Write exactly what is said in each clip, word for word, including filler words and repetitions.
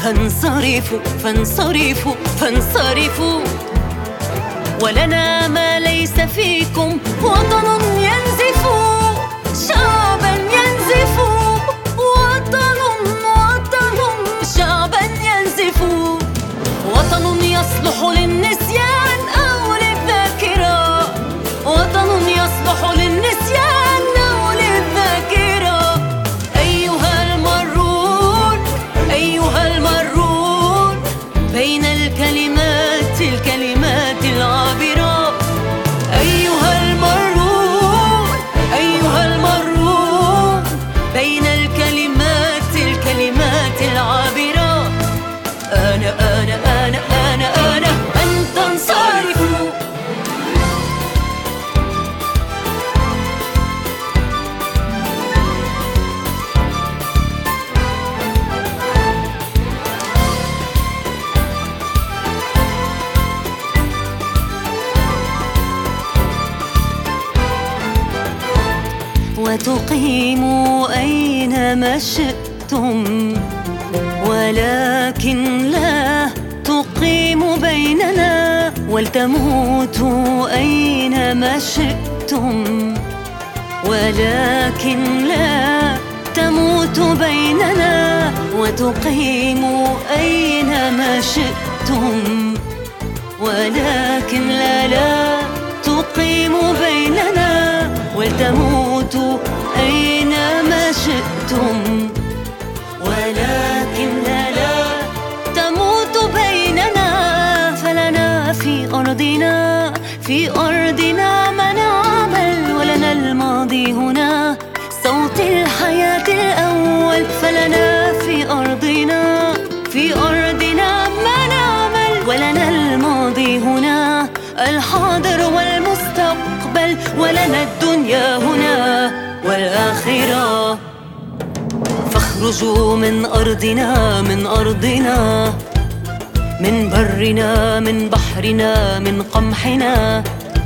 فانصرفوا فانصرفوا فانصرفوا. ولنا ما ليس فيكم، وطن ينزف شعبا ينزف، وطن وطن شعبا ينزف، وطن يصلح للنسيان أو للذاكرة، وطن يصلح للنسيان أو للذاكرة. أيها المرور أيها المرور بين الكلمات الكلمات العابرة، أيها المرور أيها المرور بين الكلمات الكلمات العابرة. أنا أنا أنا أنا أنا أن تنصرفوا. وتقيموا أينما شئتم، ولكن لا تقيموا بيننا، ولتموتوا أينما شئتم، ولكن لا تموتوا بيننا. وتقيموا أينما شئتم، ولكن لا لا تقيموا بيننا، ولتموتوا أينما شئتم، ولكن لا لا تموتوا بيننا. فلنا في أرضنا في أرضنا ما نعمل، ولنا الماضي هنا صوت الحياة الأول. فلنا في أرضنا في أرضنا ما نعمل، ولنا الماضي هنا الحاضر والمستقبل، ولنا الدنيا هنا والآخرة. فاخرجوا من أرضنا من أرضنا، من برنا من بحرنا من قمحنا.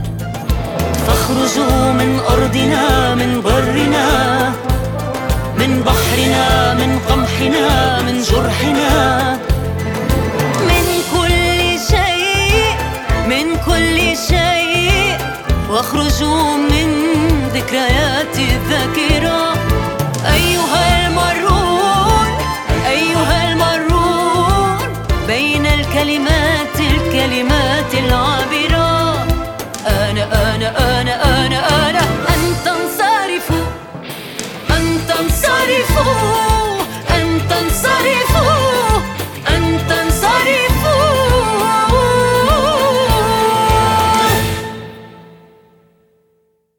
فاخرجوا من أرضنا من برنا من بحرنا من قمحنا من جرحنا. من كل شيء من كل شيء، واخرجوا من ذكريات الذاكرة. أيها المرور أيها المرور بين الكلمات الكلمات العابرة. أنا أنا أنا أنا أنا أن تنصرفوا أن تنصرفوا.